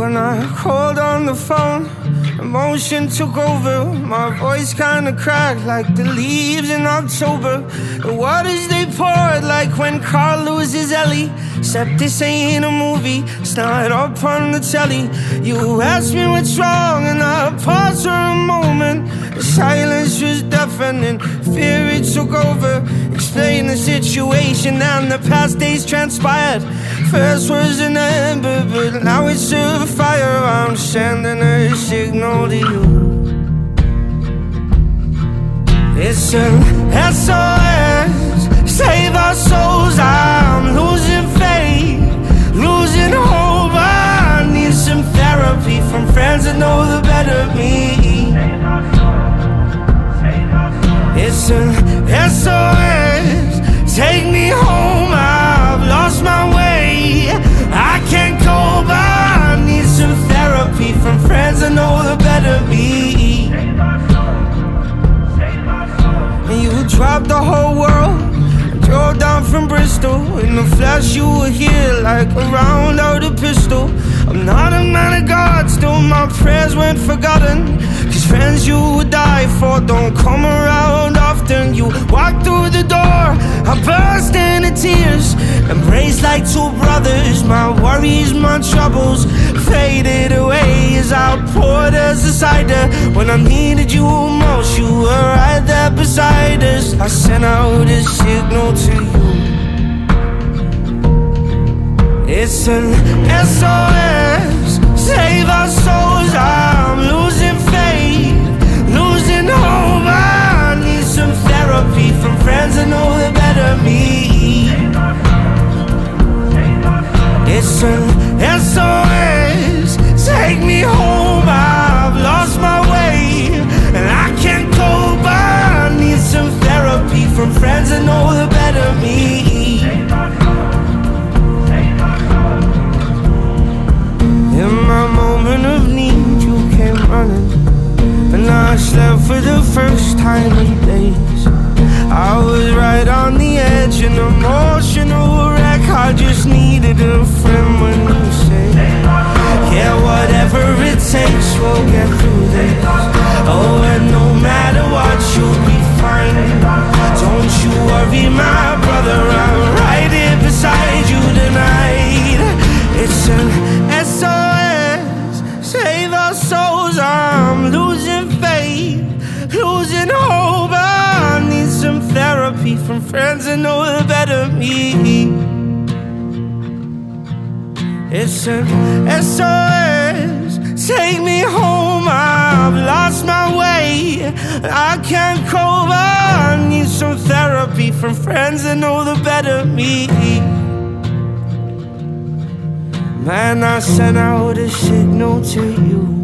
when I called on the phone, emotion took over. My voice kinda cracked like the leaves in October. The waters they poured like when Carl loses Ellie. Except this ain't a movie, it's not up on the telly. You asked me what's wrong and I paused for a moment. The silence was deafening, fear it took over. Explain the situation and the past days transpired. First was an ember, but now it's a fire. I'm sending a signal to you. It's an SOS, save our souls. I'm losing faith, losing hope. I need some therapy from friends that know the better me. It's an SOS, take me home. I've lost my way, I can't cope. I need some therapy from friends that know the better me. And you dropped the whole world, drove down from Bristol. In the flash you were here like a round out of pistol. I'm not a man of God, still my prayers weren't forgotten. Cause friends you would die for don't come around often. You walked through the door, I burst into tears, embraced like two brothers. My worries, my troubles faded away as I poured us a cider. When I needed you most, you were right there beside us. I sent out a signal to you. It's an SOS, save our souls. I'm losing faith, losing hope. I need some therapy from friends that know the better me. It's an SOS, take me home. I've lost my way and I can't cope. I need some therapy from friends that know the better me. In my moment of need, you came running, and I slept for the first time in days. I was right on the edge, an emotional wreck. I just needed a friend when you say, yeah, whatever it takes, we'll get through this. Oh, and no matter what, you'll be fine. Don't you worry, my brother, I'm right here beside you tonight. It's an SOS, save our souls. I'm losing faith, losing hope. I need some therapy from friends that know the better me. It's an SOS, take me home. I've lost my way, I can't cope. I need some therapy from friends that know the better me. Man, I sent out a signal to you.